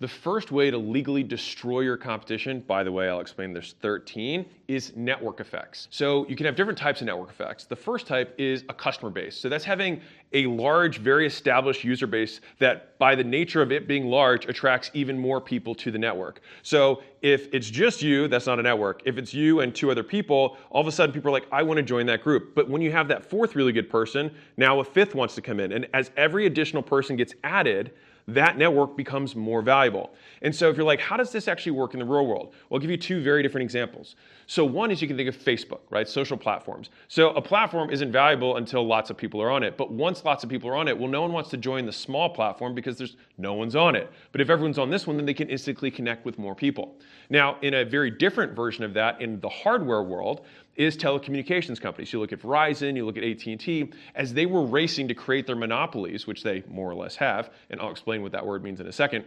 The first way to legally destroy your competition, by the way, I'll explain there's 13, is network effects. So you can have different types of network effects. The first type is a customer base. So that's having a large, very established user base that by the nature of it being large attracts even more people to the network. So if it's just you, that's not a network. If it's you and two other people, all of a sudden people are like, I want to join that group. But when you have that fourth really good person, now a fifth wants to come in. And as every additional person gets added, that network becomes more valuable. And so if you're like, how does this actually work in the real world? Well, I'll give you two very different examples. So one is you can think of Facebook, right? Social platforms. So a platform isn't valuable until lots of people are on it. But once lots of people are on it, well, no one wants to join the small platform because there's no one's on it. But if everyone's on this one, then they can instantly connect with more people. Now, in a very different version of that, in the hardware world, is telecommunications companies. You look at Verizon, you look at AT&T, as they were racing to create their monopolies, which they more or less have, and I'll explain what that word means in a second.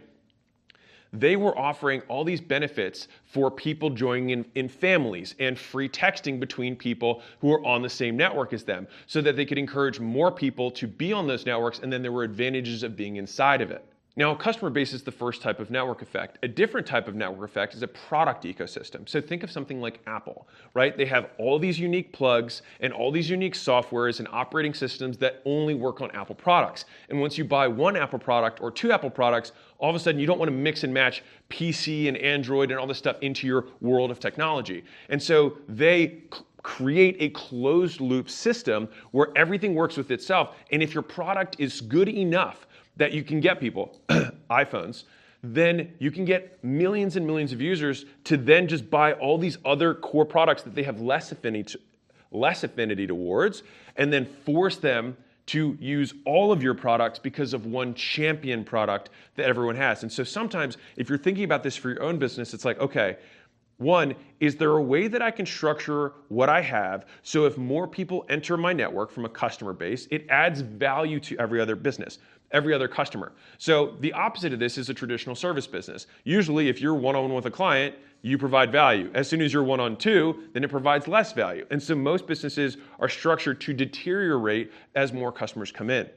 They were offering all these benefits for people joining in families and free texting between people who are on the same network as them so that they could encourage more people to be on those networks, and then there were advantages of being inside of it. Now, a customer base is the first type of network effect. A different type of network effect is a product ecosystem. So think of something like Apple, right? They have all these unique plugs and all these unique softwares and operating systems that only work on Apple products. And once you buy one Apple product or two Apple products, all of a sudden you don't want to mix and match PC and Android and all this stuff into your world of technology. And so they create a closed loop system where everything works with itself. And if your product is good enough that you can get people iPhones, then you can get millions and millions of users to then just buy all these other core products that they have less affinity towards, and then force them to use all of your products because of one champion product that everyone has. And so sometimes if you're thinking about this for your own business, it's like, okay, one, is there a way that I can structure what I have so if more people enter my network from a customer base, it adds value to every other business, every other customer. So the opposite of this is a traditional service business. Usually if you're one-on-one with a client, you provide value. As soon as you're one-on-two, then it provides less value. And so most businesses are structured to deteriorate as more customers come in.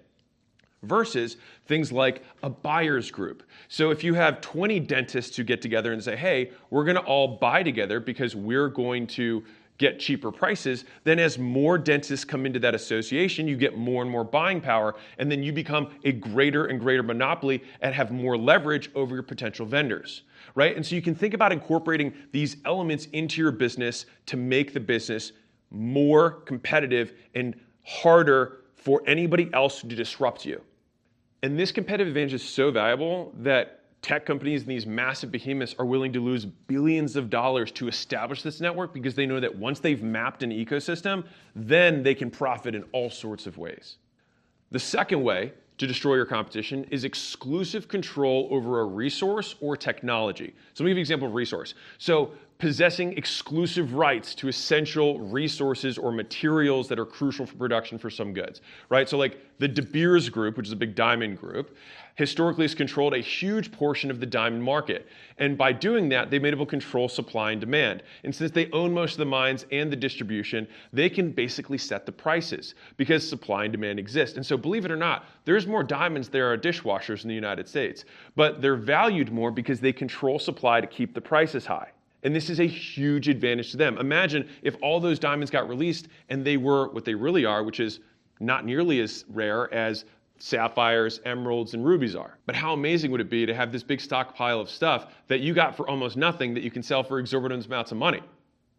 Versus things like a buyer's group. So if you have 20 dentists who get together and say, hey, we're going to all buy together because we're going to get cheaper prices, then as more dentists come into that association, you get more and more buying power, and then you become a greater and greater monopoly and have more leverage over your potential vendors, right? And so you can think about incorporating these elements into your business to make the business more competitive and harder for anybody else to disrupt you. And this competitive advantage is so valuable that tech companies and these massive behemoths are willing to lose billions of dollars to establish this network because they know that once they've mapped an ecosystem, then they can profit in all sorts of ways. The second way to destroy your competition is exclusive control over a resource or technology. So let me give you an example of resource. So possessing exclusive rights to essential resources or materials that are crucial for production for some goods, right? So like the De Beers Group, which is a big diamond group, historically has controlled a huge portion of the diamond market. And by doing that, they've been able to control supply and demand. And since they own most of the mines and the distribution, they can basically set the prices because supply and demand exist. And so believe it or not, there's more diamonds than there are dishwashers in the United States, but they're valued more because they control supply to keep the prices high. And this is a huge advantage to them. Imagine if all those diamonds got released and they were what they really are, which is not nearly as rare as sapphires, emeralds, and rubies are. But how amazing would it be to have this big stockpile of stuff that you got for almost nothing that you can sell for exorbitant amounts of money?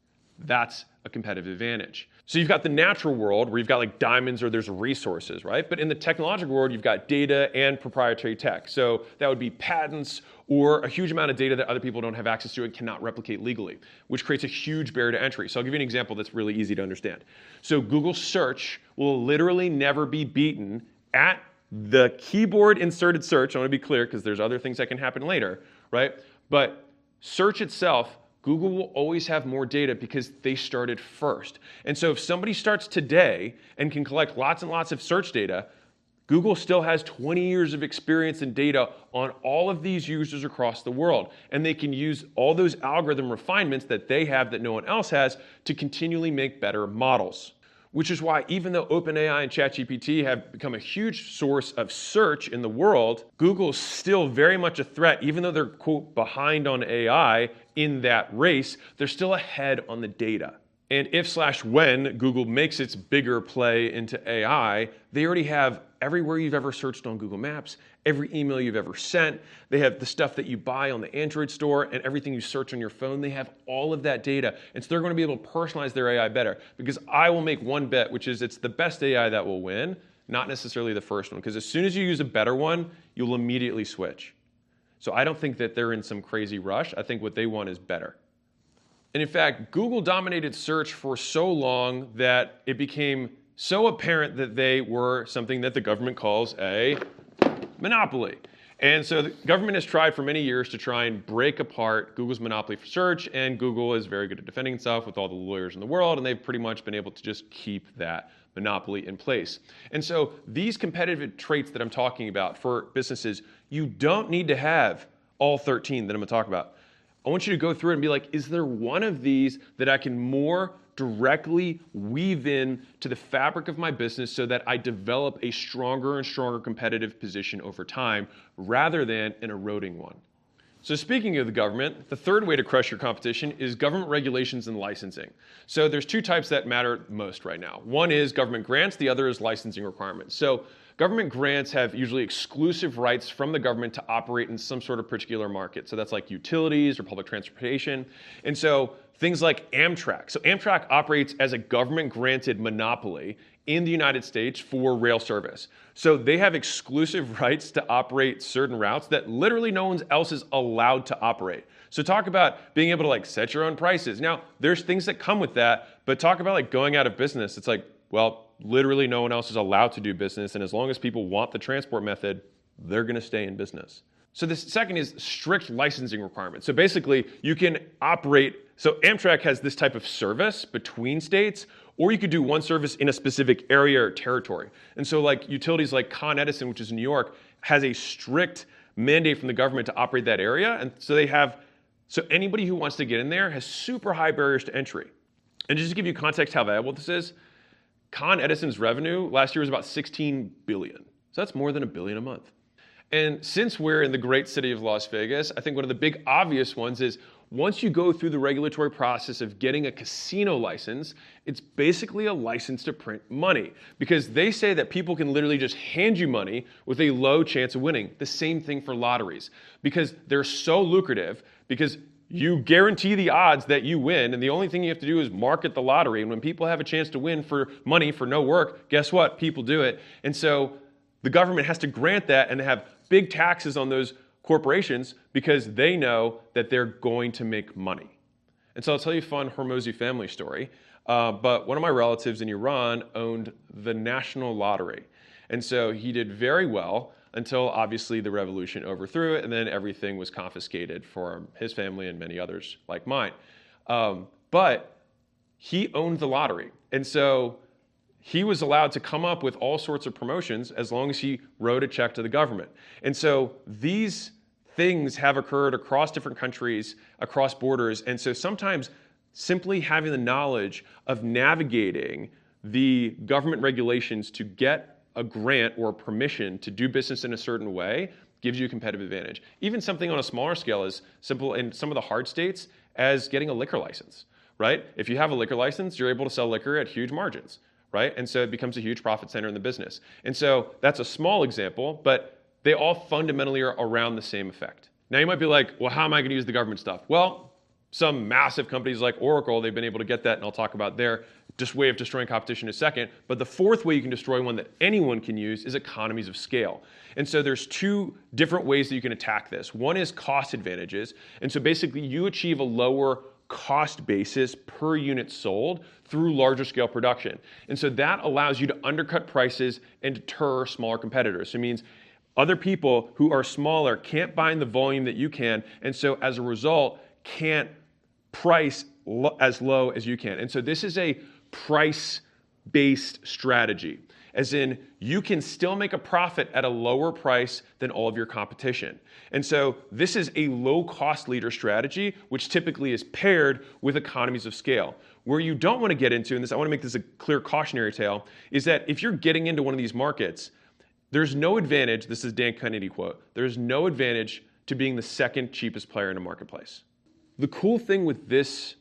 That's a competitive advantage. So you've got the natural world where you've got like diamonds or there's resources, right? But in the technological world, you've got data and proprietary tech. So that would be patents or a huge amount of data that other people don't have access to and cannot replicate legally, which creates a huge barrier to entry. So I'll give you an example that's really easy to understand. So Google search will literally never be beaten at the keyboard inserted search. I want to be clear because there's other things that can happen later, right? But search itself, Google will always have more data because they started first. And so if somebody starts today and can collect lots and lots of search data, Google still has 20 years of experience and data on all of these users across the world. And they can use all those algorithm refinements that they have that no one else has to continually make better models. Which is why even though OpenAI and ChatGPT have become a huge source of search in the world, Google's still very much a threat. Even though they're, quote, behind on AI in that race, they're still ahead on the data. And if/when Google makes its bigger play into AI, they already have everywhere you've ever searched on Google Maps, every email you've ever sent. They have the stuff that you buy on the Android store and everything you search on your phone. They have all of that data. And so they're going to be able to personalize their AI better. Because I will make one bet, which is it's the best AI that will win, not necessarily the first one. Because as soon as you use a better one, you'll immediately switch. So I don't think that they're in some crazy rush. I think what they want is better. And in fact, Google dominated search for so long that it became so apparent that they were something that the government calls a monopoly. And so the government has tried for many years to try and break apart Google's monopoly for search, and Google is very good at defending itself with all the lawyers in the world, and they've pretty much been able to just keep that monopoly in place. And so these competitive traits that I'm talking about for businesses, you don't need to have all 13 that I'm going to talk about. I want you to go through it and be like, is there one of these that I can more directly weave in to the fabric of my business so that I develop a stronger and stronger competitive position over time rather than an eroding one? So speaking of the government, the third way to crush your competition is government regulations and licensing. So there's two types that matter most right now. One is government grants, the other is licensing requirements. So government grants have usually exclusive rights from the government to operate in some sort of particular market. So that's like utilities or public transportation. And so things like Amtrak. So Amtrak operates as a government-granted monopoly in the United States for rail service. So they have exclusive rights to operate certain routes that literally no one else is allowed to operate. So talk about being able to like set your own prices. Now, there's things that come with that, but talk about like going out of business. It's like, well, literally no one else is allowed to do business, and as long as people want the transport method, they're going to stay in business. So the second is strict licensing requirements. So basically, you can operate, so Amtrak has this type of service between states, or you could do one service in a specific area or territory. And so like utilities like Con Edison, which is in New York, has a strict mandate from the government to operate that area. And so so anybody who wants to get in there has super high barriers to entry. And just to give you context how valuable this is, Con Edison's revenue last year was about $16 billion. So that's more than $1 billion a month. And since we're in the great city of Las Vegas, I think one of the big obvious ones is once you go through the regulatory process of getting a casino license, it's basically a license to print money because they say that people can literally just hand you money with a low chance of winning. The same thing for lotteries because they're so lucrative because you guarantee the odds that you win, and the only thing you have to do is market the lottery. And when people have a chance to win for money for no work, guess what? People do it. And so the government has to grant that and have big taxes on those corporations because they know that they're going to make money. And so I'll tell you a fun Hormozi family story. But one of my relatives in Iran owned the national lottery. And so he did very well until obviously the revolution overthrew it, and then everything was confiscated for his family and many others like mine. But he owned the lottery. And so he was allowed to come up with all sorts of promotions as long as he wrote a check to the government. And so these things have occurred across different countries, across borders. And so sometimes simply having the knowledge of navigating the government regulations to get a grant or a permission to do business in a certain way gives you a competitive advantage. Even something on a smaller scale is simple in some of the hard states as getting a liquor license, right? If you have a liquor license, you're able to sell liquor at huge margins, right? And so it becomes a huge profit center in the business. And so that's a small example, but they all fundamentally are around the same effect. Now you might be like, well, how am I going to use the government stuff? Well, some massive companies like Oracle, they've been able to get that, and I'll talk about their way of destroying competition in a second. But the fourth way you can destroy one that anyone can use is economies of scale. And so there's two different ways that you can attack this. One is cost advantages. And so basically you achieve a lower cost basis per unit sold through larger scale production. And so that allows you to undercut prices and deter smaller competitors. So it means other people who are smaller can't buy in the volume that you can, and so as a result can't price as low as you can. And so this is a price-based strategy. as in you can still make a profit at a lower price than all of your competition. And so this is a low-cost leader strategy, which typically is paired with economies of scale. Where you don't want to get into, and this, I want to make this a clear cautionary tale, is that if you're getting into one of these markets, there's no advantage, this is Dan Kennedy quote, there's no advantage to being the second cheapest player in a marketplace. The cool thing with this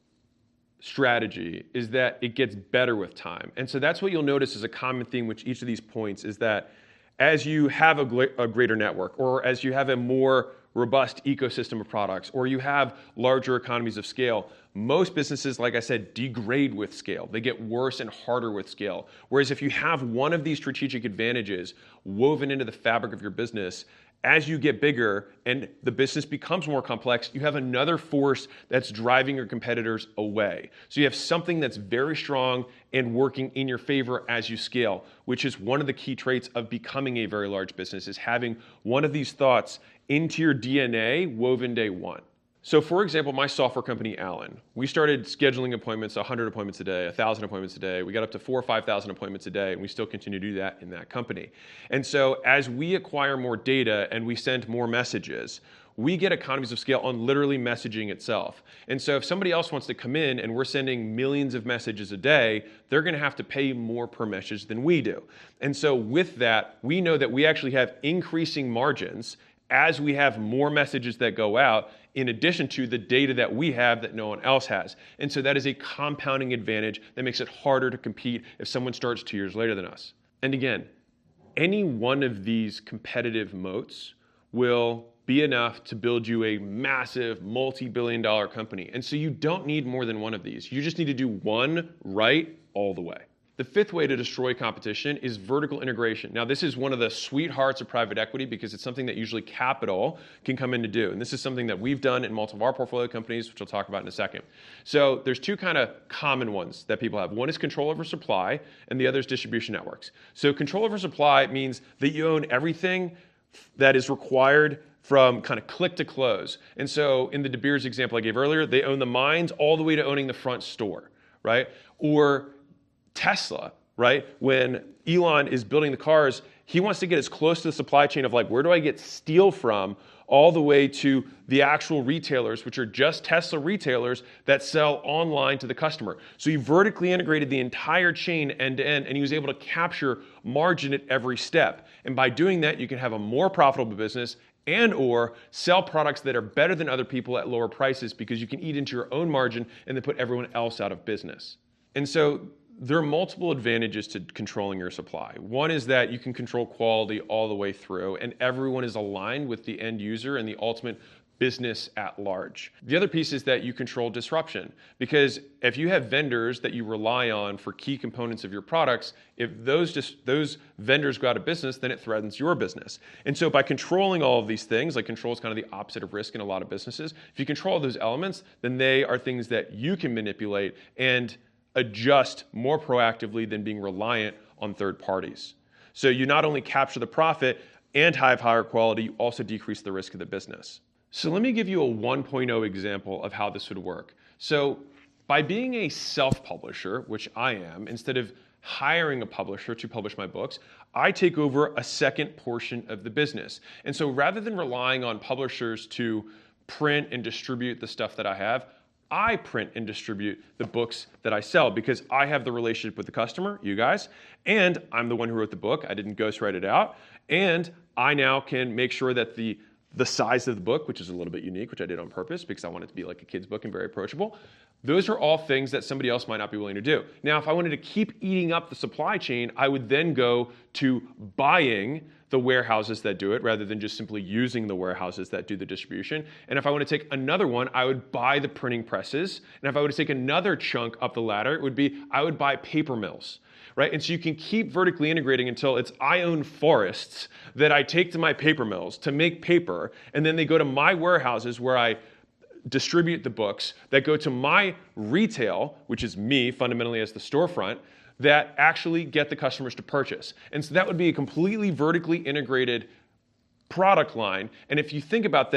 strategy is that it gets better with time. And so that's what you'll notice is a common theme with each of these points is that as you have a greater network, or as you have a more robust ecosystem of products, or you have larger economies of scale, most businesses, like I said, degrade with scale. They get worse and harder with scale. Whereas if you have one of these strategic advantages woven into the fabric of your business, as you get bigger and the business becomes more complex, you have another force that's driving your competitors away. So you have something that's very strong and working in your favor as you scale, which is one of the key traits of becoming a very large business, is having one of these thoughts into your DNA woven day one. So for example, my software company, Alan, we started scheduling appointments, 100 appointments a day, 1,000 appointments a day. We got up to 4,000 or 5,000 appointments a day, and we still continue to do that in that company. And so as we acquire more data and we send more messages, we get economies of scale on literally messaging itself. And so if somebody else wants to come in and we're sending millions of messages a day, they're going to have to pay more per message than we do. And so with that, we know that we actually have increasing margins as we have more messages that go out, in addition to the data that we have that no one else has. And so that is a compounding advantage that makes it harder to compete if someone starts 2 years later than us. And again, any one of these competitive moats will be enough to build you a massive multi-billion-dollar company. And so you don't need more than one of these. You just need to do one right all the way. The fifth way to destroy competition is vertical integration. Now, this is one of the sweethearts of private equity because it's something that usually capital can come in to do. And this is something that we've done in multiple of our portfolio companies, which I'll talk about in a second. So there's two kind of common ones that people have. One is control over supply, and the other is distribution networks. So control over supply means that you own everything that is required from kind of click to close. And so in the De Beers example I gave earlier, they own the mines all the way to owning the front store, right? Or Tesla, right? When Elon is building the cars, he wants to get as close to the supply chain of like, where do I get steel from, all the way to the actual retailers, which are just Tesla retailers that sell online to the customer. So he vertically integrated the entire chain end to end, and he was able to capture margin at every step. And by doing that, you can have a more profitable business and or sell products that are better than other people at lower prices because you can eat into your own margin and then put everyone else out of business. And so there are multiple advantages to controlling your supply. One is that you can control quality all the way through, and everyone is aligned with the end user and the ultimate business at large. The other piece is that you control disruption, because if you have vendors that you rely on for key components of your products, if those vendors go out of business, then it threatens your business. And so by controlling all of these things, like control is kind of the opposite of risk in a lot of businesses, if you control those elements, then they are things that you can manipulate and adjust more proactively than being reliant on third parties. So you not only capture the profit and have higher quality, you also decrease the risk of the business. So let me give you a 1.0 example of how this would work. So by being a self-publisher, which I am, instead of hiring a publisher to publish my books, I take over a second portion of the business. And so rather than relying on publishers to print and distribute the stuff that I have, I print and distribute the books that I sell because I have the relationship with the customer, you guys, and I'm the one who wrote the book. I didn't ghostwrite it out. And I now can make sure that the size of the book, which is a little bit unique, which I did on purpose because I want it to be like a kid's book and very approachable, those are all things that somebody else might not be willing to do. Now, if I wanted to keep eating up the supply chain, I would then go to buying the warehouses that do it rather than just simply using the warehouses that do the distribution. And if I want to take another one, I would buy the printing presses. And if I were to take another chunk up the ladder, it would be I would buy paper mills, right? And so you can keep vertically integrating until it's I own forests that I take to my paper mills to make paper, and then they go to my warehouses where I distribute the books that go to my retail, which is me fundamentally as the storefront, that actually get the customers to purchase. And so that would be a completely vertically integrated product line. And if you think about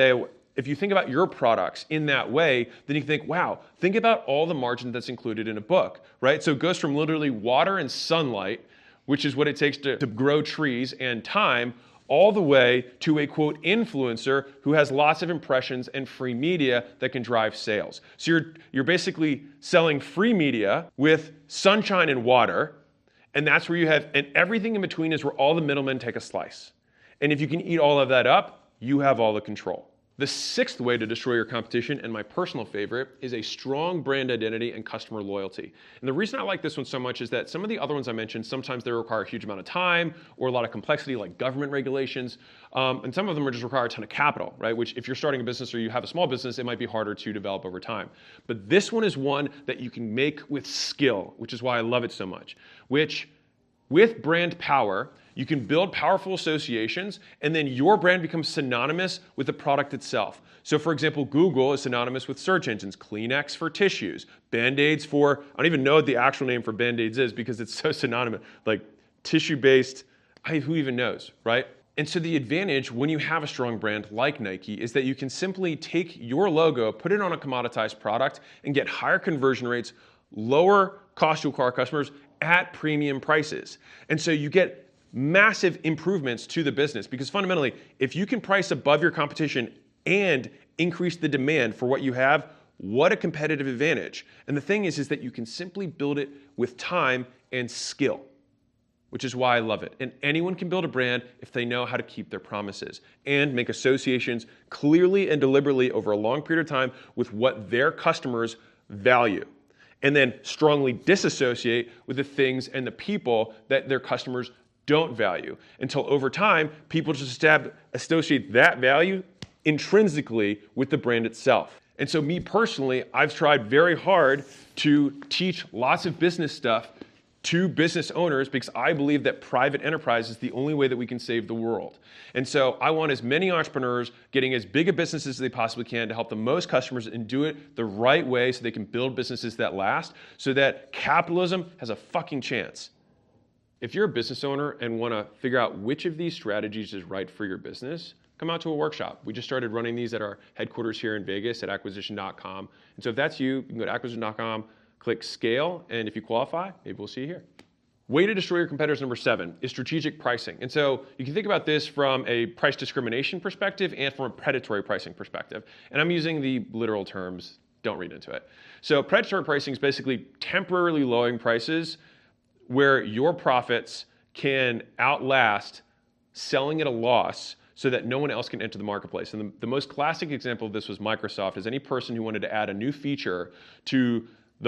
your products in that way, then you can think, wow, think about all the margin that's included in a book, right? So it goes from literally water and sunlight which is what it takes to grow trees, and time, all the way to a quote influencer who has lots of impressions and free media that can drive sales. So you're basically selling free media with sunshine and water, and that's where you have, and everything in between is where all the middlemen take a slice. And if you can eat all of that up, you have all the control. The sixth way to destroy your competition, and my personal favorite, is a strong brand identity and customer loyalty. And the reason I like this one so much is that some of the other ones I mentioned, sometimes they require a huge amount of time or a lot of complexity, like government regulations. And some of them just require a ton of capital, right? Which if you're starting a business or you have a small business, it might be harder to develop over time. But this one is one that you can make with skill, which is why I love it so much. Which, with brand power, you can build powerful associations, and then your brand becomes synonymous with the product itself. So for example, Google is synonymous with search engines, Kleenex for tissues, Band-Aids for, I don't even know what the actual name for Band-Aids is because it's so synonymous, like tissue-based, who even knows, right? And so the advantage when you have a strong brand like Nike is that you can simply take your logo, put it on a commoditized product, and get higher conversion rates, lower cost to acquire customers at premium prices. And so you get massive improvements to the business because fundamentally, if you can price above your competition and increase the demand for what you have, what a competitive advantage. And the thing is that you can simply build it with time and skill, which is why I love it. And anyone can build a brand if they know how to keep their promises and make associations clearly and deliberately over a long period of time with what their customers value. And then strongly disassociate with the things and the people that their customers don't value, until over time, people just associate that value intrinsically with the brand itself. And so me personally, I've tried very hard to teach lots of business stuff to business owners because I believe that private enterprise is the only way that we can save the world. And so I want as many entrepreneurs getting as big a business as they possibly can to help the most customers and do it the right way so they can build businesses that last, so that capitalism has a fucking chance. If you're a business owner and want to figure out which of these strategies is right for your business, come out to a workshop. We just started running these at our headquarters here in Vegas at acquisition.com. And so if that's you, you can go to acquisition.com, click scale, and if you qualify, maybe we'll see you here. Way to destroy your competitors, number 7, is strategic pricing. And so you can think about this from a price discrimination perspective and from a predatory pricing perspective. And I'm using the literal terms, don't read into it. So predatory pricing is basically temporarily lowering prices where your profits can outlast selling at a loss so that no one else can enter the marketplace. And the most classic example of this was Microsoft, as any person who wanted to add a new feature to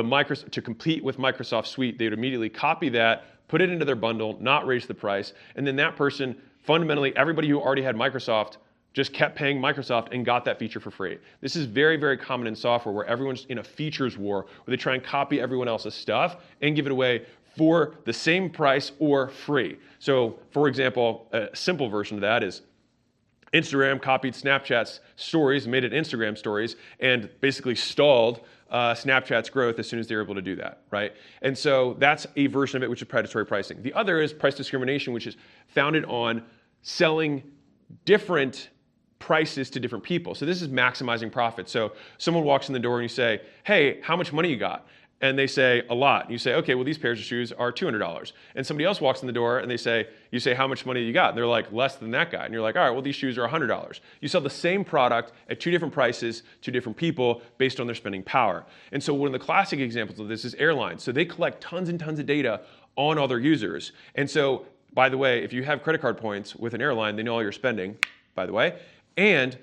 compete with Microsoft Suite, they would immediately copy that, put it into their bundle, not raise the price, and then that person, fundamentally, everybody who already had Microsoft just kept paying Microsoft and got that feature for free. This is very, very common in software where everyone's in a features war, where they try and copy everyone else's stuff and give it away for the same price or free. So, for example, a simple version of that is Instagram copied Snapchat's stories, made it Instagram stories, and basically stalled Snapchat's growth as soon as they were able to do that, right? And so that's a version of it, which is predatory pricing. The other is price discrimination, which is founded on selling different prices to different people. So this is maximizing profit. So someone walks in the door and you say, hey, how much money you got? And they say, a lot. And you say, okay, well, these pairs of shoes are $200. And somebody else walks in the door and you say, how much money you got? And they're like, less than that guy. And you're like, all right, well, these shoes are $100. You sell the same product at 2 different prices to different people based on their spending power. And so one of the classic examples of this is airlines. So they collect tons and tons of data on all their users. And so, by the way, if you have credit card points with an airline, they know all your spending, by the way. And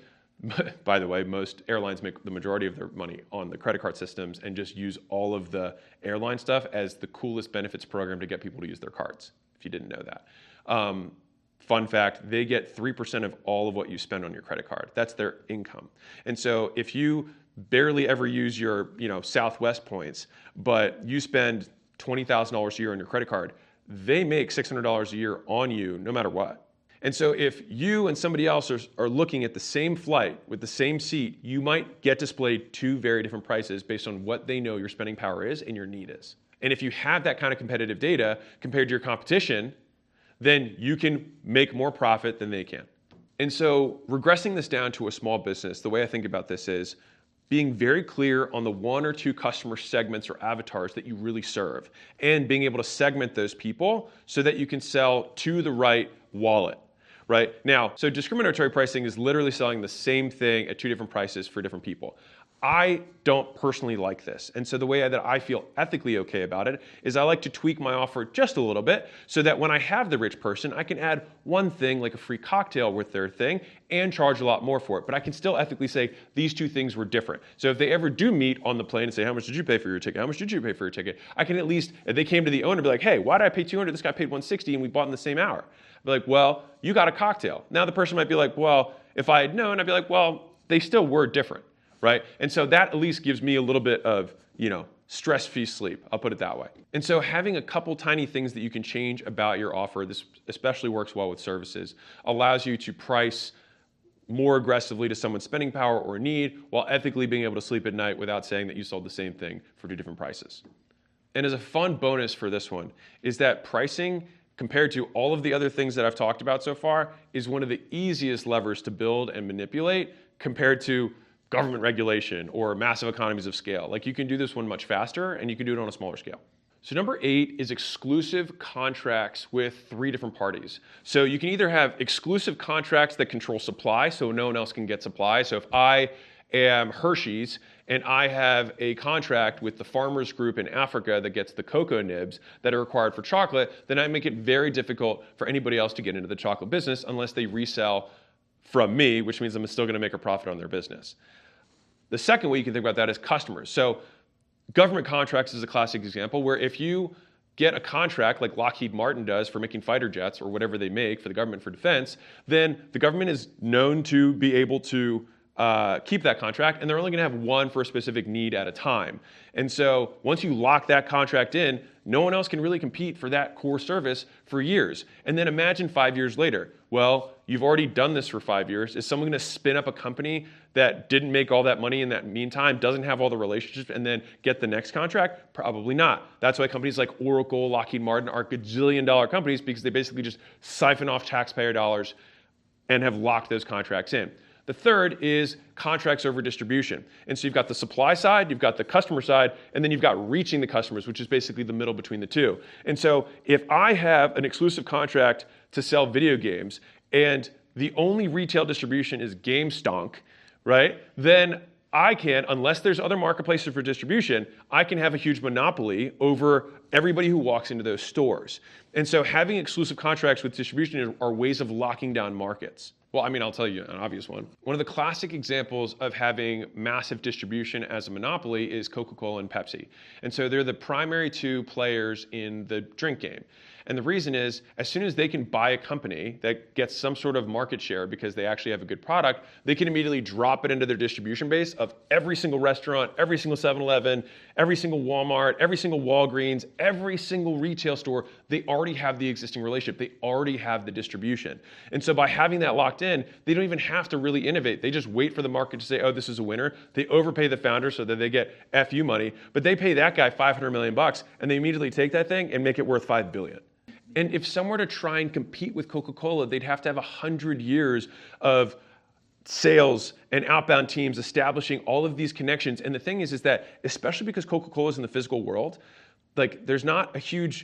by the way, most airlines make the majority of their money on the credit card systems and just use all of the airline stuff as the coolest benefits program to get people to use their cards, if you didn't know that. Fun fact, they get 3% of all of what you spend on your credit card. That's their income. And so if you barely ever use your Southwest points, but you spend $20,000 a year on your credit card, they make $600 a year on you no matter what. And so if you and somebody else are looking at the same flight with the same seat, you might get displayed 2 very different prices based on what they know your spending power is and your need is. And if you have that kind of competitive data compared to your competition, then you can make more profit than they can. And so regressing this down to a small business, the way I think about this is being very clear on the one or two customer segments or avatars that you really serve, and being able to segment those people so that you can sell to the right wallet. Right? Now, so discriminatory pricing is literally selling the same thing at two different prices for different people. I don't personally like this. And so the way that I feel ethically okay about it is I like to tweak my offer just a little bit so that when I have the rich person, I can add one thing like a free cocktail with their thing and charge a lot more for it. But I can still ethically say these two things were different. So if they ever do meet on the plane and say, how much did you pay for your ticket? How much did you pay for your ticket? I can at least, if they came to the owner and be like, hey, why did I pay 200? This guy paid 160 and we bought in the same hour. I'd be like, well, you got a cocktail. Now the person might be like, well, if I had known, I'd be like, well, they still were different. Right? And so that at least gives me a little bit of, stress-free sleep. I'll put it that way. And so having a couple tiny things that you can change about your offer, this especially works well with services, allows you to price more aggressively to someone's spending power or need while ethically being able to sleep at night without saying that you sold the same thing for two different prices. And as a fun bonus for this one is that pricing, compared to all of the other things that I've talked about so far, is one of the easiest levers to build and manipulate compared to government regulation or massive economies of scale. Like you can do this one much faster and you can do it on a smaller scale. So number 8 is exclusive contracts with 3 different parties. So you can either have exclusive contracts that control supply so no one else can get supply. So if I am Hershey's and I have a contract with the farmers group in Africa that gets the cocoa nibs that are required for chocolate, then I make it very difficult for anybody else to get into the chocolate business unless they resell from me, which means I'm still going to make a profit on their business. The second way you can think about that is customers. So government contracts is a classic example where if you get a contract like Lockheed Martin does for making fighter jets or whatever they make for the government for defense, then the government is known to be able to keep that contract, and they're only going to have one for a specific need at a time. And so once you lock that contract in, no one else can really compete for that core service for years. And then imagine 5 years later. Well, you've already done this for 5 years. Is someone going to spin up a company that didn't make all that money in that meantime, doesn't have all the relationships, and then get the next contract? Probably not. That's why companies like Oracle, Lockheed Martin are gajillion-dollar companies because they basically just siphon off taxpayer dollars and have locked those contracts in. The third is contracts over distribution. And so you've got the supply side, you've got the customer side, and then you've got reaching the customers, which is basically the middle between the two. And so if I have an exclusive contract to sell video games and the only retail distribution is GameStonk, right? Then I can, unless there's other marketplaces for distribution, I can have a huge monopoly over everybody who walks into those stores. And so having exclusive contracts with distribution are ways of locking down markets. Well, I mean, I'll tell you an obvious one. One of the classic examples of having massive distribution as a monopoly is Coca-Cola and Pepsi. And so they're the primary 2 players in the drink game. And the reason is, as soon as they can buy a company that gets some sort of market share because they actually have a good product, they can immediately drop it into their distribution base of every single restaurant, every single 7-Eleven, every single Walmart, every single Walgreens, every single retail store. They already have the existing relationship. They already have the distribution. And so by having that locked in, they don't even have to really innovate. They just wait for the market to say, oh, this is a winner. They overpay the founder so that they get FU money, but they pay that guy $500 million and they immediately take that thing and make it worth $5 billion. And if someone were to try and compete with Coca-Cola, they'd have to have 100 years of sales and outbound teams establishing all of these connections. And the thing is that, especially because Coca-Cola is in the physical world, like there's not a huge,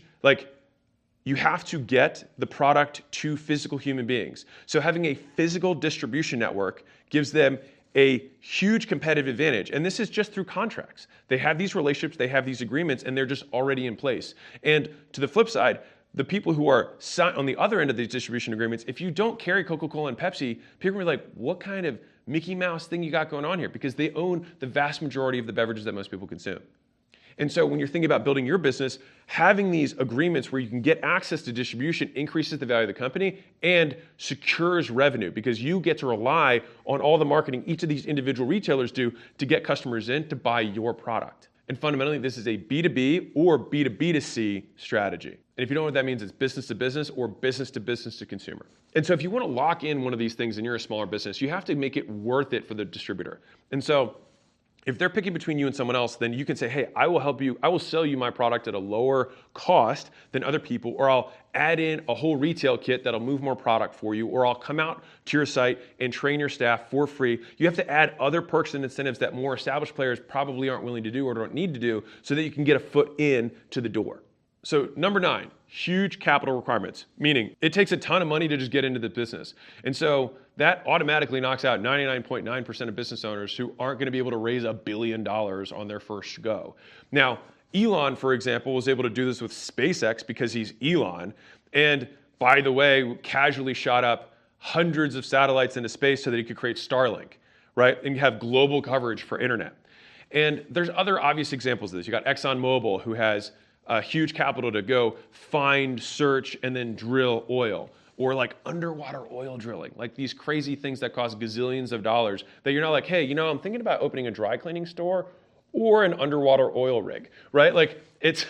you have to get the product to physical human beings. So having a physical distribution network gives them a huge competitive advantage. And this is just through contracts. They have these relationships, they have these agreements, and they're just already in place. And to the flip side, the people who are on the other end of these distribution agreements, if you don't carry Coca-Cola and Pepsi, people are like, what kind of Mickey Mouse thing you got going on here? Because they own the vast majority of the beverages that most people consume. And so when you're thinking about building your business, having these agreements where you can get access to distribution increases the value of the company and secures revenue because you get to rely on all the marketing each of these individual retailers do to get customers in to buy your product. And fundamentally, this is a B2B or B2B2C strategy. And if you don't know what that means, it's business to business or business to consumer. And so if you want to lock in one of these things and you're a smaller business, you have to make it worth it for the distributor. And so if they're picking between you and someone else, then you can say, hey, I will help you. I will sell you my product at a lower cost than other people, or I'll add in a whole retail kit that'll move more product for you, or I'll come out to your site and train your staff for free. You have to add other perks and incentives that more established players probably aren't willing to do or don't need to do so that you can get a foot in to the door. So number 9, huge capital requirements, meaning it takes a ton of money to just get into the business. And so that automatically knocks out 99.9% of business owners who aren't going to be able to raise $1 billion on their first go. Now, Elon, for example, was able to do this with SpaceX because he's Elon. And by the way, casually shot up hundreds of satellites into space so that he could create Starlink, right? And have global coverage for internet. And there's other obvious examples of this. You got ExxonMobil, who has huge capital to go find, search, and then drill oil. Or like underwater oil drilling, like these crazy things that cost gazillions of dollars that you're not like, hey, I'm thinking about opening a dry cleaning store or an underwater oil rig, right? Like it's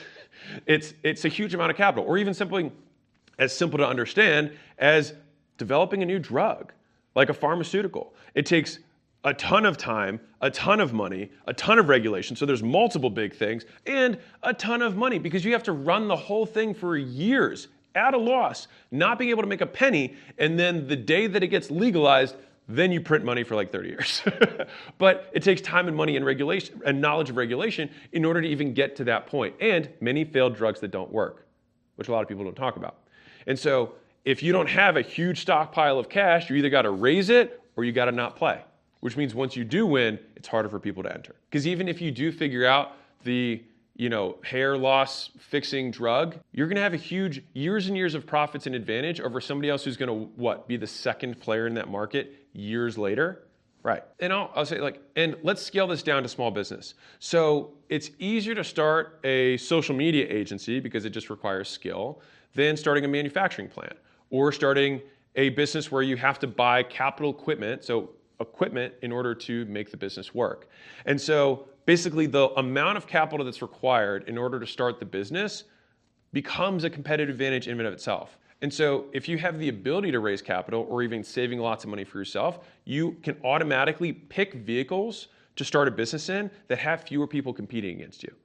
a huge amount of capital. Or even simply as simple to understand as developing a new drug, like a pharmaceutical. It takes a ton of time, a ton of money, a ton of regulation. So there's multiple big things and a ton of money because you have to run the whole thing for years at a loss, not being able to make a penny. And then the day that it gets legalized, then you print money for like 30 years. But it takes time and money and regulation and knowledge of regulation in order to even get to that point. And many failed drugs that don't work, which a lot of people don't talk about. And so if you don't have a huge stockpile of cash, you either got to raise it or you got to not play. Which means once you do win, it's harder for people to enter. Because even if you do figure out the hair loss fixing drug, you're going to have a huge years and years of profits and advantage over somebody else who's going to be the second player in that market years later. Right. And I'll say and let's scale this down to small business. So it's easier to start a social media agency because it just requires skill than starting a manufacturing plant or starting a business where you have to buy capital equipment. So equipment in order to make the business work. And so basically the amount of capital that's required in order to start the business becomes a competitive advantage in and of itself. And so if you have the ability to raise capital or even saving lots of money for yourself, you can automatically pick vehicles to start a business in that have fewer people competing against you.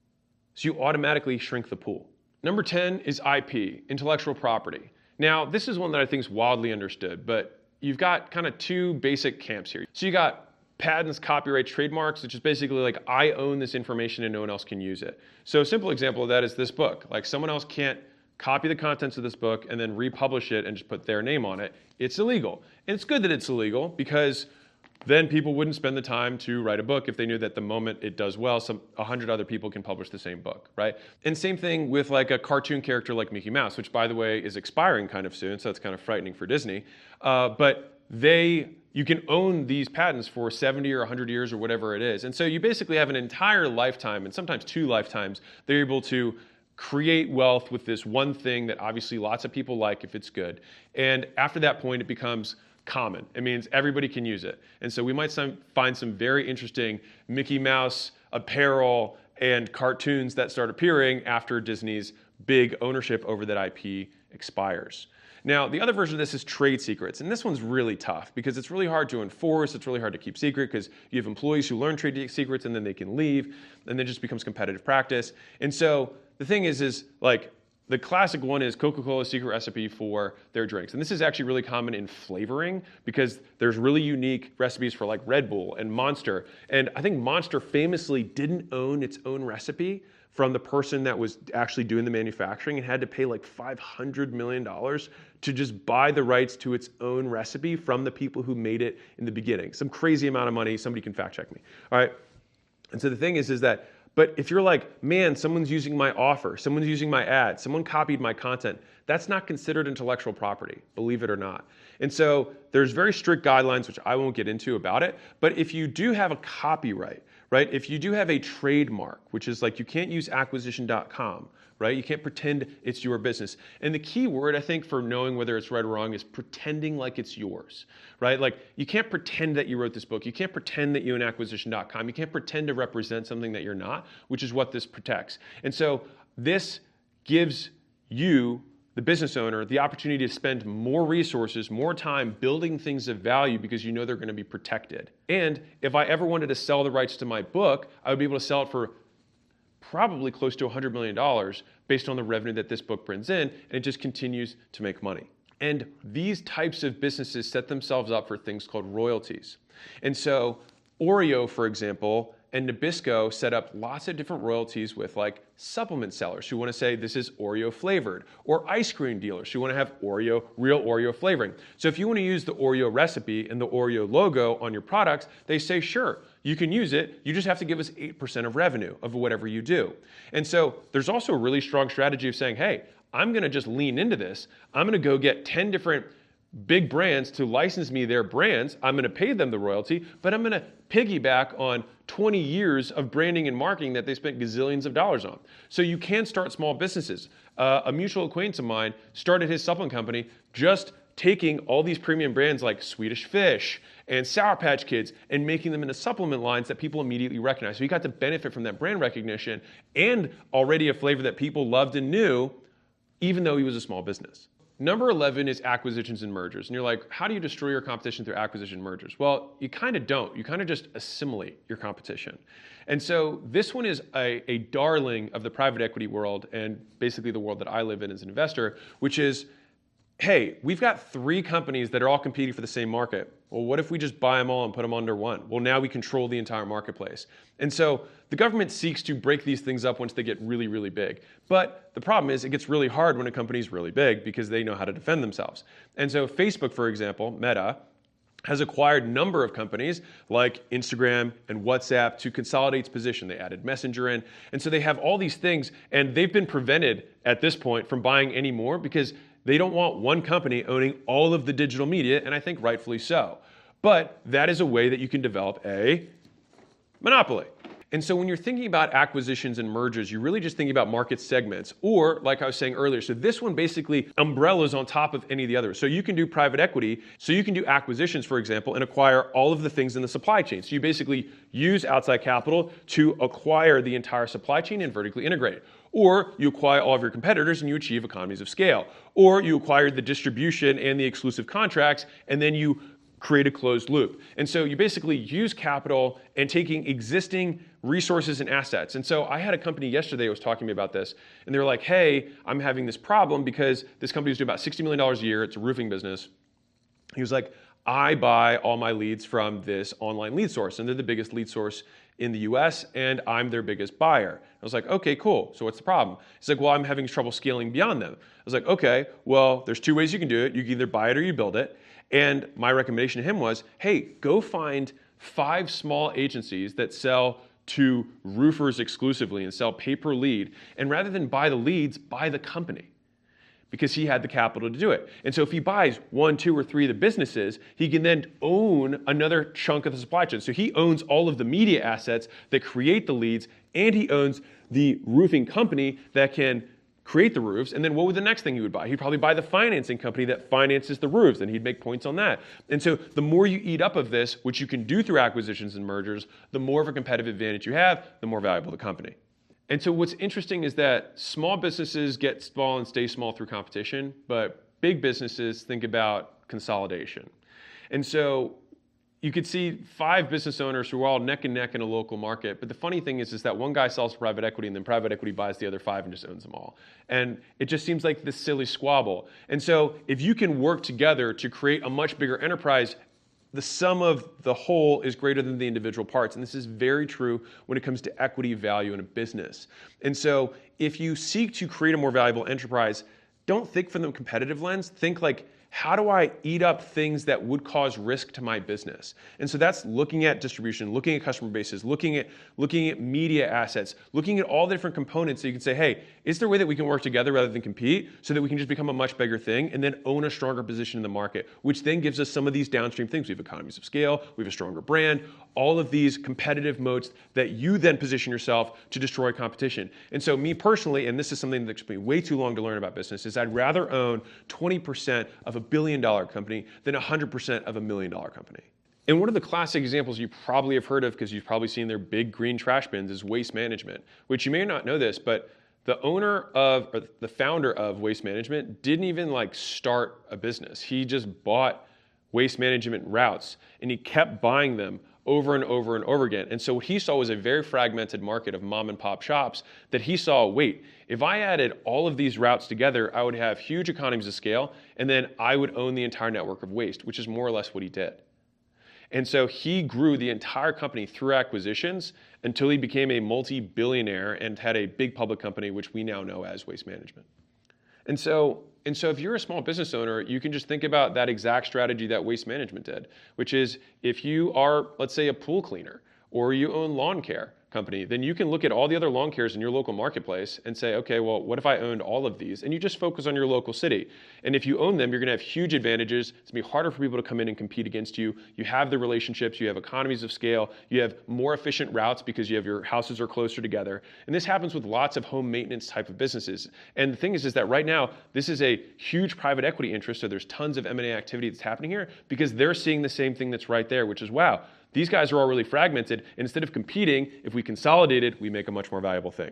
So you automatically shrink the pool. Number 10 is IP, intellectual property. Now, this is one that I think is wildly understood, but you've got kind of two basic camps here. So you got patents, copyrights, trademarks, which is basically like I own this information and no one else can use it. So a simple example of that is this book. Like someone else can't copy the contents of this book and then republish it and just put their name on it. It's illegal. And it's good that it's illegal because then people wouldn't spend the time to write a book if they knew that the moment it does well, 100 other people can publish the same book, right? And same thing with like a cartoon character like Mickey Mouse, which by the way is expiring kind of soon, so that's kind of frightening for Disney. But you can own these patents for 70 or 100 years or whatever it is. And so you basically have an entire lifetime, and sometimes 2 lifetimes, they're able to create wealth with this one thing that obviously lots of people like if it's good. And after that point, it becomes common. It means everybody can use it. And so we might find some very interesting Mickey Mouse apparel and cartoons that start appearing after Disney's big ownership over that IP expires. Now, the other version of this is trade secrets. And this one's really tough because it's really hard to enforce. It's really hard to keep secret because you have employees who learn trade secrets and then they can leave and then it just becomes competitive practice. And so the thing is like, the classic one is Coca-Cola's secret recipe for their drinks. And this is actually really common in flavoring because there's really unique recipes for like Red Bull and Monster. And I think Monster famously didn't own its own recipe from the person that was actually doing the manufacturing and had to pay like $500 million to just buy the rights to its own recipe from the people who made it in the beginning. Some crazy amount of money. Somebody can fact check me. All right. And so the thing is that but if you're like, man, someone's using my offer, someone's using my ad, someone copied my content, that's not considered intellectual property, believe it or not. And so there's very strict guidelines, which I won't get into about it. But if you do have a copyright, right? If you do have a trademark, which is like you can't use acquisition.com, right? You can't pretend it's your business. And the key word, I think, for knowing whether it's right or wrong is pretending like it's yours, right? Like you can't pretend that you wrote this book. You can't pretend that you own acquisition.com. You can't pretend to represent something that you're not, which is what this protects. And so this gives you the business owner, the opportunity to spend more resources, more time building things of value because you know they're going to be protected. And if I ever wanted to sell the rights to my book, I would be able to sell it for probably close to $100 million based on the revenue that this book brings in, and it just continues to make money. And these types of businesses set themselves up for things called royalties. And so Oreo, for example, and Nabisco set up lots of different royalties with like supplement sellers who want to say this is Oreo flavored, or ice cream dealers who want to have real Oreo flavoring. So if you want to use the Oreo recipe and the Oreo logo on your products, they say, sure, you can use it. You just have to give us 8% of revenue of whatever you do. And so there's also a really strong strategy of saying, hey, I'm going to just lean into this. I'm going to go get 10 different big brands to license me their brands. I'm going to pay them the royalty, but I'm going to piggyback on 20 years of branding and marketing that they spent gazillions of dollars on. So you can start small businesses. A mutual acquaintance of mine started his supplement company just taking all these premium brands like Swedish Fish and Sour Patch Kids and making them into supplement lines that people immediately recognize. So he got to benefit from that brand recognition and already a flavor that people loved and knew, even though he was a small business. Number 11 is acquisitions and mergers. And you're like, how do you destroy your competition through acquisition and mergers? Well, you kind of don't. You kind of just assimilate your competition. And so this one is a darling of the private equity world and basically the world that I live in as an investor, which is, hey, we've got 3 companies that are all competing for the same market. Well, what if we just buy them all and put them under one? Well, now we control the entire marketplace. And so the government seeks to break these things up once they get really, really big. But the problem is it gets really hard when a company's really big because they know how to defend themselves. And so Facebook, for example, Meta, has acquired a number of companies like Instagram and WhatsApp to consolidate its position. They added Messenger in. And so they have all these things, and they've been prevented at this point from buying any more because they don't want one company owning all of the digital media, and I think rightfully so. But that is a way that you can develop a monopoly. And so when you're thinking about acquisitions and mergers, you're really just thinking about market segments, or like I was saying earlier, so this one basically umbrellas on top of any of the others. So you can do private equity, so you can do acquisitions, for example, and acquire all of the things in the supply chain. So you basically use outside capital to acquire the entire supply chain and vertically integrate it. Or you acquire all of your competitors and you achieve economies of scale. Or you acquire the distribution and the exclusive contracts, and then you create a closed loop. And so you basically use capital and taking existing resources and assets. And so I had a company yesterday that was talking to me about this, and they were like, hey, I'm having this problem because this company is doing about $60 million a year. It's a roofing business. He was like, I buy all my leads from this online lead source, and they're the biggest lead source in the US, and I'm their biggest buyer. I was like, okay, cool. So what's the problem? He's like, well, I'm having trouble scaling beyond them. I was like, okay, well, there's 2 ways you can do it. You can either buy it or you build it. And my recommendation to him was, hey, go find 5 small agencies that sell to roofers exclusively and sell pay per lead. And rather than buy the leads, buy the company, because he had the capital to do it. And so if he buys 1, 2, or 3 of the businesses, he can then own another chunk of the supply chain. So he owns all of the media assets that create the leads, and he owns the roofing company that can create the roofs. And then what would the next thing he would buy? He'd probably buy the financing company that finances the roofs, and he'd make points on that. And so the more you eat up of this, which you can do through acquisitions and mergers, the more of a competitive advantage you have, the more valuable the company. And so what's interesting is that small businesses get small and stay small through competition, but big businesses think about consolidation. And so you could see 5 business owners who are all neck and neck in a local market. But the funny thing is that one guy sells to private equity, and then private equity buys the other 5 and just owns them all. And it just seems like this silly squabble. And so if you can work together to create a much bigger enterprise, the sum of the whole is greater than the individual parts. And this is very true when it comes to equity value in a business. And so if you seek to create a more valuable enterprise, don't think from the competitive lens. Think like, how do I eat up things that would cause risk to my business? And so that's looking at distribution, looking at customer bases, looking at media assets, looking at all the different components so you can say, hey, is there a way that we can work together rather than compete so that we can just become a much bigger thing and then own a stronger position in the market, which then gives us some of these downstream things. We have economies of scale, we have a stronger brand, all of these competitive moats that you then position yourself to destroy competition. And so me personally, and this is something that took me way too long to learn about business, is I'd rather own 20% of a billion-dollar company than 100% of $1 million company. And one of the classic examples you probably have heard of, because you've probably seen their big green trash bins, is Waste Management, which you may not know this, but the owner of, or the founder of Waste Management didn't even like start a business. He just bought waste management routes and he kept buying them over and over and over again. And so what he saw was a very fragmented market of mom and pop shops that he saw, wait, if I added all of these routes together, I would have huge economies of scale, and then I would own the entire network of waste, which is more or less what he did. And so he grew the entire company through acquisitions until he became a multi-billionaire and had a big public company, which we now know as Waste Management. And so if you're a small business owner, you can just think about that exact strategy that Waste Management did, which is if you are, let's say, a pool cleaner or you own lawn care company, then you can look at all the other lawn cares in your local marketplace and say, okay, well, what if I owned all of these? And you just focus on your local city. And if you own them, you're gonna have huge advantages. It's gonna be harder for people to come in and compete against you. You have the relationships, you have economies of scale, you have more efficient routes because you have your houses are closer together. And this happens with lots of home maintenance type of businesses. And the thing is that right now, this is a huge private equity interest, so there's tons of M&A activity that's happening here because they're seeing the same thing that's right there, which is, wow, these guys are all really fragmented. And instead of competing, if we consolidated, we make a much more valuable thing.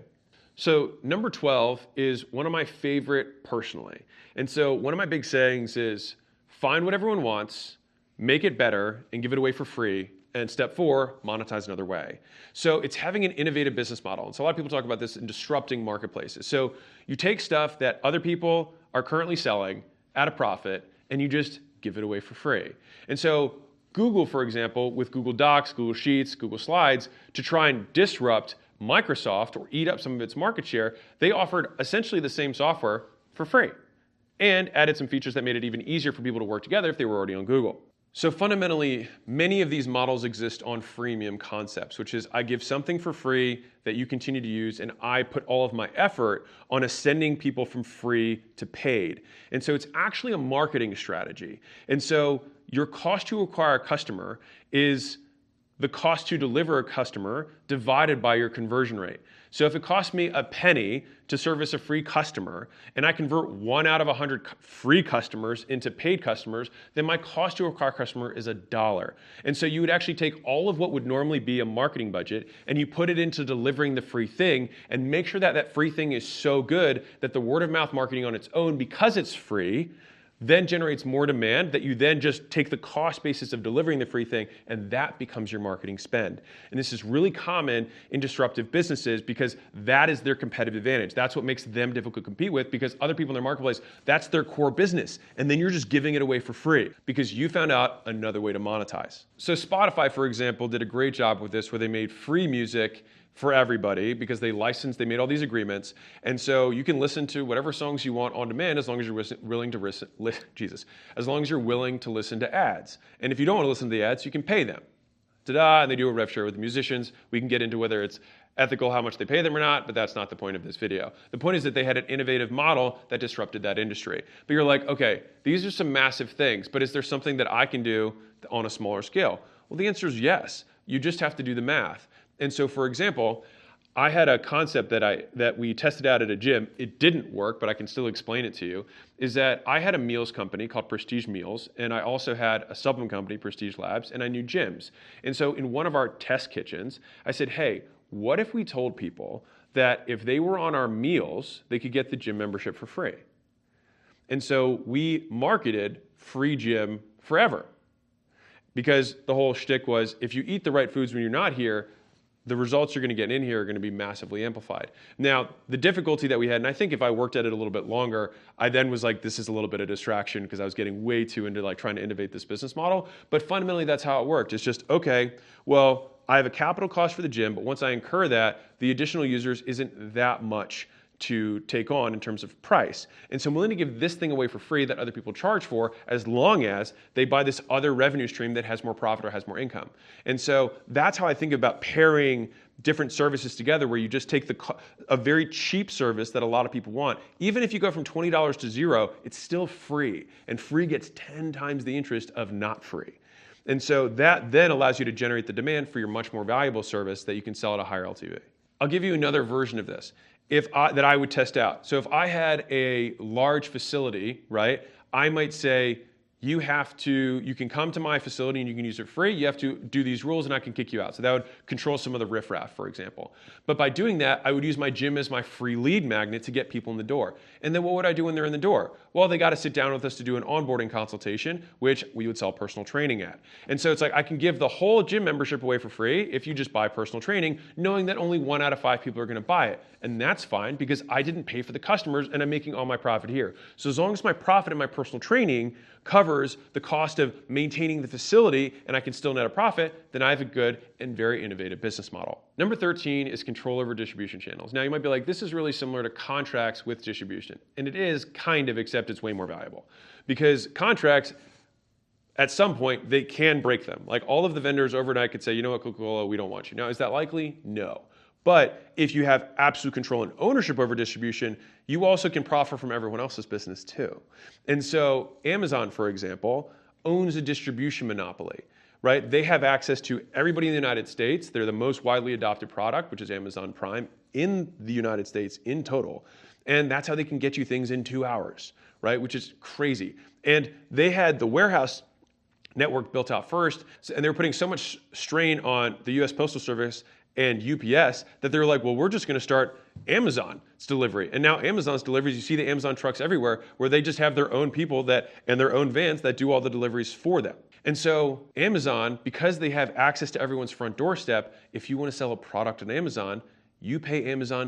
So number 12 is one of my favorite personally. And so one of my big sayings is find what everyone wants, make it better, and give it away for free. And step 4, monetize another way. So it's having an innovative business model. And so a lot of people talk about this in disrupting marketplaces. So you take stuff that other people are currently selling at a profit, and you just give it away for free. And so Google, for example, with Google Docs, Google Sheets, Google Slides, to try and disrupt Microsoft or eat up some of its market share, they offered essentially the same software for free and added some features that made it even easier for people to work together if they were already on Google. So fundamentally, many of these models exist on freemium concepts, which is I give something for free that you continue to use, and I put all of my effort on ascending people from free to paid. And so it's actually a marketing strategy. And so your cost to acquire a customer is the cost to deliver a customer divided by your conversion rate. So if it costs me a penny to service a free customer and I convert 1 out of 100 free customers into paid customers, then my cost to acquire a customer is $1. And so you would actually take all of what would normally be a marketing budget and you put it into delivering the free thing and make sure that that free thing is so good that the word of mouth marketing on its own, because it's free, then generates more demand that you then just take the cost basis of delivering the free thing, and that becomes your marketing spend. And this is really common in disruptive businesses because that is their competitive advantage. That's what makes them difficult to compete with because other people in their marketplace, that's their core business. And then you're just giving it away for free because you found out another way to monetize. So Spotify, for example, did a great job with this where they made free music for everybody because they made all these agreements. And so you can listen to whatever songs you want on demand as long as you're willing to as long as you're willing to listen to ads. And if you don't want to listen to the ads, you can pay them. Ta-da, and they do a rev share with the musicians. We can get into whether it's ethical, how much they pay them or not, but that's not the point of this video. The point is that they had an innovative model that disrupted that industry. But you're like, okay, these are some massive things, but is there something that I can do on a smaller scale? Well, the answer is yes. You just have to do the math. And so, for example, I had a concept that we tested out at a gym. It didn't work, but I can still explain it to you, is that I had a meals company called Prestige Meals, and I also had a supplement company, Prestige Labs, and I knew gyms. And so in one of our test kitchens, I said, hey, what if we told people that if they were on our meals, they could get the gym membership for free? And so we marketed free gym forever. Because the whole shtick was, if you eat the right foods when you're not here, the results you're going to get in here are going to be massively amplified. Now, the difficulty that we had, and I think if I worked at it a little bit longer, I then was like, this is a little bit of distraction because I was getting way too into like trying to innovate this business model. But fundamentally, that's how it worked. It's just, okay, well, I have a capital cost for the gym, but once I incur that, the additional users isn't that much to take on in terms of price. And so I'm willing to give this thing away for free that other people charge for as long as they buy this other revenue stream that has more profit or has more income. And so that's how I think about pairing different services together where you just take a very cheap service that a lot of people want. Even if you go from $20 to $0, it's still free. And free gets 10 times the interest of not free. And so that then allows you to generate the demand for your much more valuable service that you can sell at a higher LTV. I'll give you another version of this. That I would test out. So if I had a large facility, right, I might say, you can come to my facility and you can use it free. You have to do these rules and I can kick you out. So that would control some of the riffraff, for example. But by doing that, I would use my gym as my free lead magnet to get people in the door. And then what would I do when they're in the door? Well, they got to sit down with us to do an onboarding consultation, which we would sell personal training at. And so it's like I can give the whole gym membership away for free if you just buy personal training, knowing that only 1 out of 5 people are going to buy it. And that's fine because I didn't pay for the customers and I'm making all my profit here. So as long as my profit in my personal training covers the cost of maintaining the facility and I can still net a profit, then I have a good and very innovative business model. Number 13 is control over distribution channels. Now you might be like, this is really similar to contracts with distribution. And it is kind of, except it's way more valuable. Because contracts, at some point, they can break them. Like all of the vendors overnight could say, you know what, Coca-Cola, we don't want you. Now, is that likely? No. But if you have absolute control and ownership over distribution, you also can profit from everyone else's business too. And so Amazon, for example, owns a distribution monopoly, right? They have access to everybody in the United States. They're the most widely adopted product, which is Amazon Prime, in the United States in total. And that's how they can get you things in 2 hours, right? Which is crazy. And they had the warehouse network built out first, and they were putting so much strain on the US Postal Service and UPS that they were like, well, we're just going to start Amazon's delivery. And now Amazon's deliveries, you see the Amazon trucks everywhere where they just have their own people and their own vans that do all the deliveries for them. And so Amazon, because they have access to everyone's front doorstep, if you want to sell a product on Amazon, you pay Amazon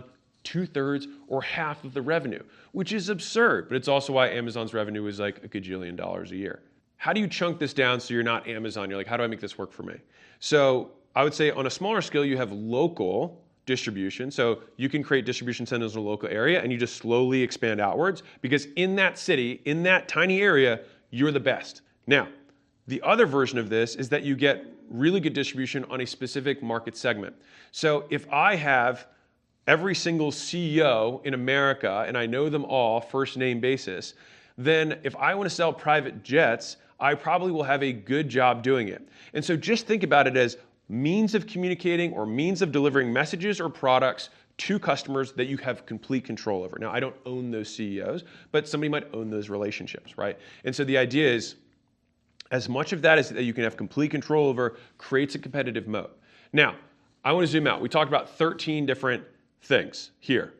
2/3 or half of the revenue, which is absurd. But it's also why Amazon's revenue is like $1 gajillion a year. How do you chunk this down so you're not Amazon? You're like, how do I make this work for me? So I would say on a smaller scale, you have local distribution. So you can create distribution centers in a local area and you just slowly expand outwards because in that city, in that tiny area, you're the best. Now, the other version of this is that you get really good distribution on a specific market segment. So if I have every single CEO in America and I know them all first name basis, then if I want to sell private jets, I probably will have a good job doing it. And so just think about it as means of communicating or means of delivering messages or products to customers that you have complete control over. Now, I don't own those CEOs, but somebody might own those relationships, right? And so the idea is as much of that as that you can have complete control over creates a competitive moat. Now, I want to zoom out. We talked about 13 different things here.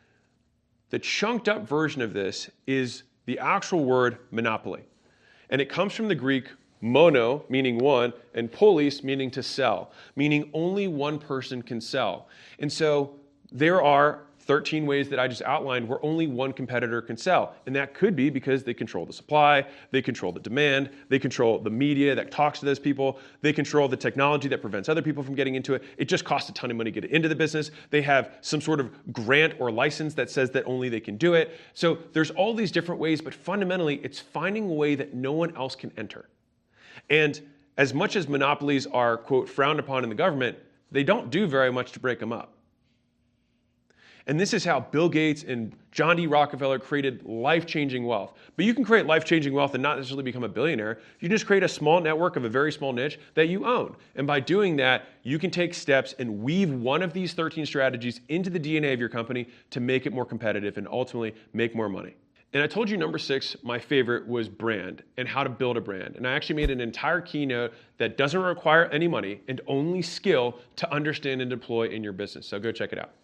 The chunked up version of this is the actual word monopoly. And it comes from the Greek mono, meaning one, and polis, meaning to sell, meaning only one person can sell. And so there are 13 ways that I just outlined where only one competitor can sell. And that could be because they control the supply, they control the demand, they control the media that talks to those people, they control the technology that prevents other people from getting into it. It just costs a ton of money to get into the business. They have some sort of grant or license that says that only they can do it. So there's all these different ways, but fundamentally it's finding a way that no one else can enter. And as much as monopolies are, quote, frowned upon in the government, they don't do very much to break them up. And this is how Bill Gates and John D. Rockefeller created life-changing wealth. But you can create life-changing wealth and not necessarily become a billionaire. You just create a small network of a very small niche that you own. And by doing that, you can take steps and weave one of these 13 strategies into the DNA of your company to make it more competitive and ultimately make more money. And I told you number 6, my favorite, was brand and how to build a brand. And I actually made an entire keynote that doesn't require any money and only skill to understand and deploy in your business. So go check it out.